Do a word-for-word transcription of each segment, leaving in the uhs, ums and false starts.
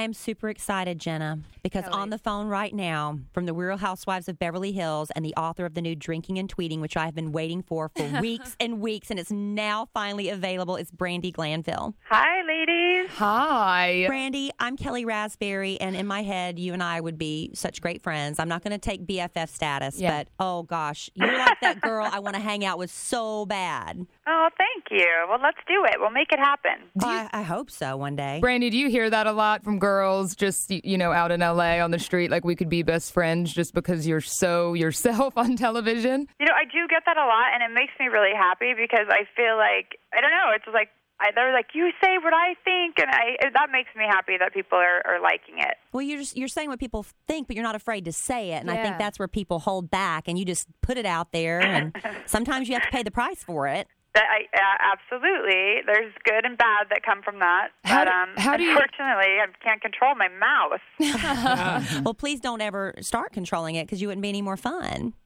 am super excited, Jenna, because Kelly. on the phone right now from the Real Housewives of Beverly Hills and the author of the new Drinking and Tweeting, which I have been waiting for for weeks and weeks, and it's now finally available, is Brandi Glanville. Hi, ladies. Hi. Brandi, I'm Kelly Raspberry, and in my head, you and I would be such great friends. I'm not going to take B F F status, Yeah. but oh gosh, you're like that girl I want to hang out with so bad. Oh, thank you. Well, let's do it. We'll make it happen. Oh, I, I hope so one day. Brandi, do you hear that a lot from girls just, you know, out in L A on the street, like we could be best friends just because you're so yourself on television? You know, I do get that a lot, and it makes me really happy because I feel like, I don't know, it's like, I, they're like, you say what I think, and I that makes me happy that people are, are liking it. Well, you're just you're saying what people think, but you're not afraid to say it, and I Yeah. think that's where people hold back, and you just put it out there, and sometimes you have to pay the price for it. That I, uh, absolutely. There's good and bad that come from that. How but do- um, how do you- unfortunately, I can't control my mouth. Well, please don't ever start controlling it because you wouldn't be any more fun.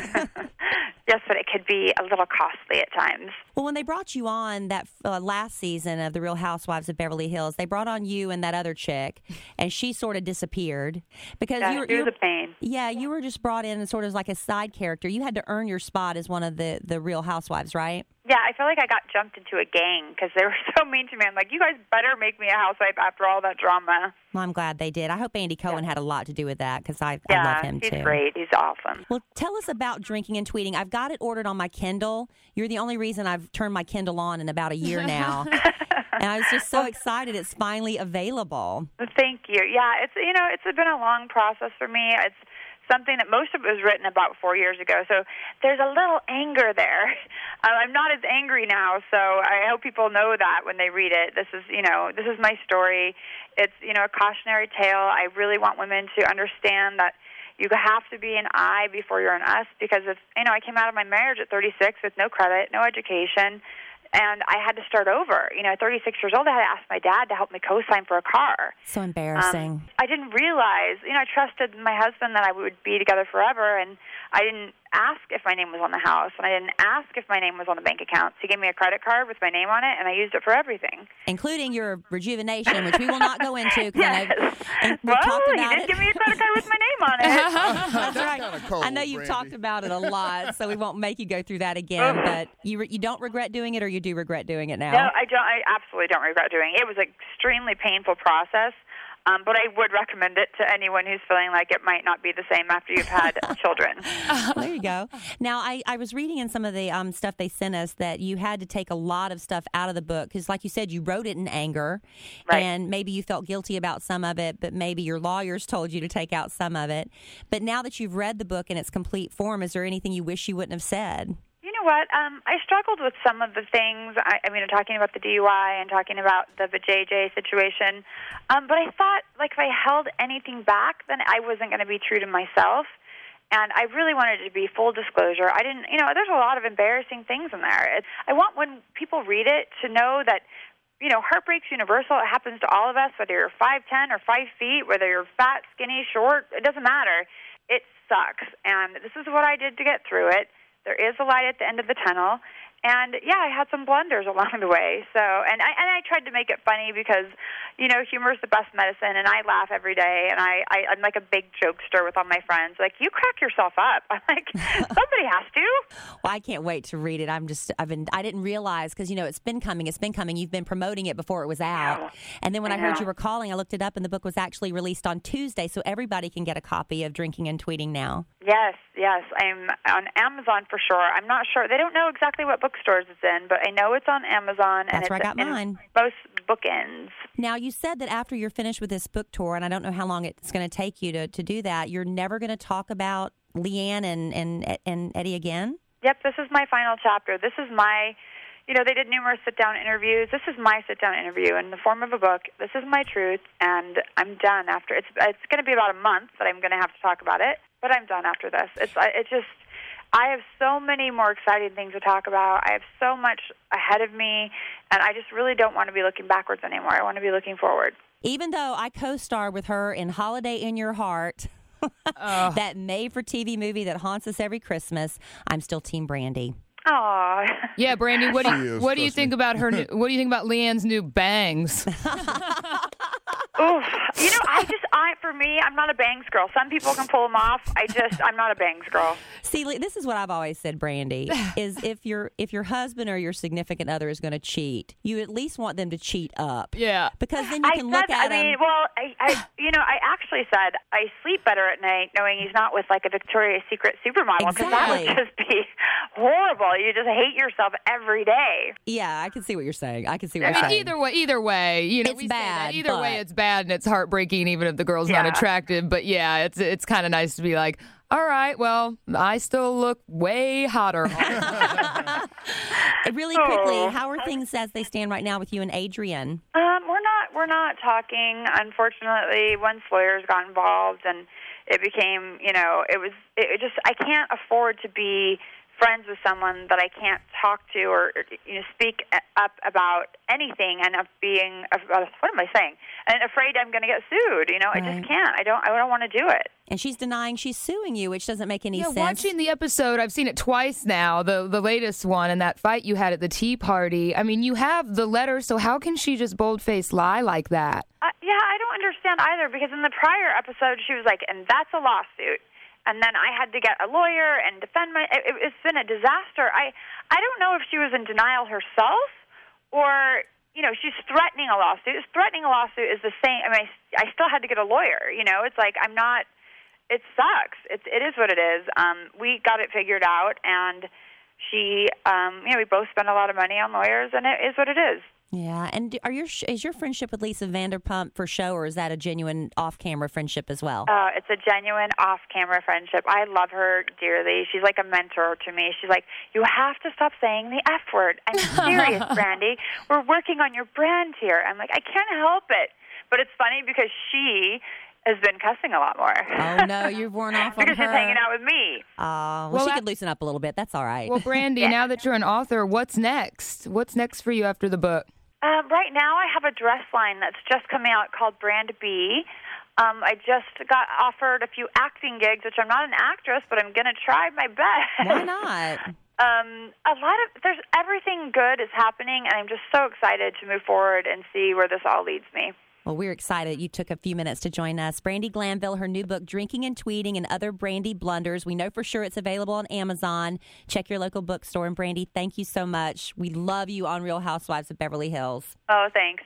Yes, but it could be a little costly at times. Well, when they brought you on that uh, last season of The Real Housewives of Beverly Hills, they brought on you and that other chick, and she sort of disappeared because Yeah, you were, it was you were- a pain. yeah, you were just brought in as sort of like a side character. You had to earn your spot as one of the the Real Housewives, right? Yeah, I feel like I got jumped into a gang because they were so mean to me. I'm like, you guys better make me a housewife after all that drama. Well, I'm glad they did. I hope Andy Cohen had a lot to do with that because I, I Yeah, love him he's too. great. He's awesome. Well, tell us about Drinking and Tweeting. I've got it ordered on my Kindle. You're the only reason I've turned my Kindle on in about a year now. And I was just so excited it's finally available. Thank you. Yeah, it's you know, it's been a long process for me. It's something that most of it was written about four years ago. So there's a little anger there. Uh, I'm not as angry now, so I hope people know that when they read it. This is, you know, this is my story. It's, you know, a cautionary tale. I really want women to understand that you have to be an I before you're an us because it's, you know, I came out of my marriage at thirty-six with no credit, no education, and I had to start over. You know, at thirty-six years old, I had to ask my dad to help me co-sign for a car. So embarrassing. Um, I didn't realize, you know, I trusted my husband that I would be together forever, and I didn't ask if my name was on the house, and I didn't ask if my name was on the bank accounts. He gave me a credit card with my name on it, and I used it for everything. Including your rejuvenation, which we will not go into. 'cause Yes. I know, and we've Well, talked he about did it. give me a credit card with my name on it. That's right. kinda cold, I know you've Brandi. talked about it a lot, so we won't make you go through that again. But you re- you don't regret doing it, or you do regret doing it now? No, I don't. I absolutely don't regret doing it. It was an extremely painful process, um, but I would recommend it to anyone who's feeling like it might not be the same after you've had children. There you go. Now, I, I was reading in some of the um, stuff they sent us that you had to take a lot of stuff out of the book because, like you said, you wrote it in anger, Right. and maybe you felt guilty about some of it, but maybe your lawyers told you to take out some of it. But now that you've read the book in its complete form, is there anything you wish you wouldn't have said? You know what? Um, I struggled with some of the things. I, I mean, talking about the D U I and talking about the J J situation. Um, but I thought, like, if I held anything back, then I wasn't going to be true to myself. And I really wanted it to be full disclosure. I didn't, you know, there's a lot of embarrassing things in there. It, I want when people read it to know that, you know, heartbreak's universal. It happens to all of us, whether you're five ten or five feet, whether you're fat, skinny, short. It doesn't matter. It sucks. And this is what I did to get through it. There is a light at the end of the tunnel. And, yeah, I had some blunders along the way. So, and I, and I tried to make it funny because, you know, humor is the best medicine, and I laugh every day. And I, I, I'm like a big jokester with all my friends. Like, you crack yourself up. I'm like, somebody has to. Well, I can't wait to read it. I'm just, I've been, I didn't realize because, you know, it's been coming, it's been coming. You've been promoting it before it was out. Yeah. And then when I, I heard know. you were calling, I looked it up and the book was actually released on Tuesday. So everybody can get a copy of Drinking and Tweeting now. Yes, yes. I'm on Amazon for sure. I'm not sure. They don't know exactly what bookstores it's in, but I know it's on Amazon. And That's it's where I got in mine. most bookends. Now, you said that after you're finished with this book tour, and I don't know how long it's going to take you to, to do that, you're never going to talk about Leanne and, and, and Eddie again? Yep, this is my final chapter. This is my, you know, they did numerous sit-down interviews. This is my sit-down interview in the form of a book. This is my truth, and I'm done after. It's it's going to be about a month that I'm going to have to talk about it, but I'm done after this. It's it just, I have so many more exciting things to talk about. I have so much ahead of me, and I just really don't want to be looking backwards anymore. I want to be looking forward. Even though I co-star with her in Holiday in Your Heart, Oh. that made-for-T V movie that haunts us every Christmas, I'm still Team Brandi. Aw. Yeah, Brandi, what do She you is, what do you trust me. think about her? New, what do you think about Leanne's new bangs? Oof. You know, I just, I for me, I'm not a bangs girl. Some people can pull them off. I just, I'm not a bangs girl. See, this is what I've always said, Brandy, is if your if your husband or your significant other is going to cheat, you at least want them to cheat up. Yeah. Because then you I can said, look at I mean, him. well, I, I, you know, I actually said I sleep better at night knowing he's not with like a Victoria's Secret supermodel, because that Exactly. would just be horrible. You just hate yourself every day. Yeah, I can see what you're saying. I can see what I you're mean, saying. either way, either way, you know, It's we say bad, that. Either way, but- it's bad and it's heartbreaking, even if the girl's not Yeah. attractive. But yeah, it's it's kind of nice to be like, all right, well, I still look way hotter. Really quickly, Oh. how are things as they stand right now with you and Adrian? Um, we're not we're not talking. Unfortunately, once lawyers got involved, and it became, you know, it was it, it just I can't afford to be friends with someone that I can't talk to or, you know, speak up about anything, and of being what am I saying? And afraid I'm going to get sued. You know, I Right. just can't. I don't. I don't want to do it. And she's denying she's suing you, which doesn't make any Yeah, sense. watching the episode, I've seen it twice now, the the latest one, and that fight you had at the tea party. I mean, you have the letter, so how can she just bold-faced lie like that? Uh, yeah, I don't understand either, because in the prior episode she was like, and that's a lawsuit. And then I had to get a lawyer and defend my. It, it's been a disaster. I, I don't know if she was in denial herself, or, you know, she's threatening a lawsuit. Threatening a lawsuit is the same. I mean, I, I still had to get a lawyer. You know, it's like I'm not. It sucks. It, it is what it is. Um, we got it figured out, and she, um, you know, we both spend a lot of money on lawyers, and it is what it is. Yeah, and do- are your is your friendship with Lisa Vanderpump for show, or is that a genuine off-camera friendship as well? Uh, it's a genuine off-camera friendship. I love her dearly. She's like a mentor to me. She's like, you have to stop saying the F word. I'm serious, Brandy. We're working on your brand here. I'm like, I can't help it. But it's funny because she has been cussing a lot more. Oh no, you've worn off on because her. she's hanging out with me. Oh, well, Well, she that- could loosen up a little bit. That's all right. Well, Brandy, now that you're an author, what's next? What's next for you after the book? Um, right now, I have a dress line that's just coming out called Brand B. Um, I just got offered a few acting gigs, which I'm not an actress, but I'm going to try my best. Why not? Um, a lot of there's everything good is happening, and I'm just so excited to move forward and see where this all leads me. Well, we're excited you took a few minutes to join us. Brandy Glanville, her new book, Drinking and Tweeting and Other Brandy Blunders. We know for sure it's available on Amazon. Check your local bookstore. And Brandy, thank you so much. We love you on Real Housewives of Beverly Hills. Oh, thanks.